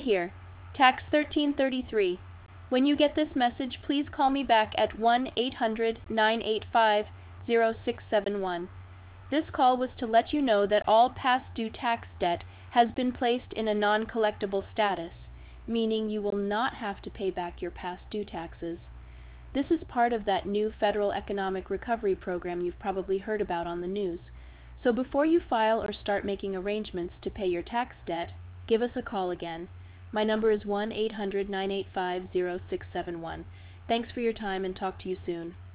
Here, Tax 1333. When you get this message, please call me back at 1-800-985-0671. This call was to let you know that all past due tax debt has been placed in a non-collectible status, meaning you will not have to pay back your past due taxes. This is part of that new federal economic recovery program you've probably heard about on the news. So before you file or start making arrangements to pay your tax debt, give us a call again. My number is 1-800-985-0671. Thanks for your time and talk to you soon.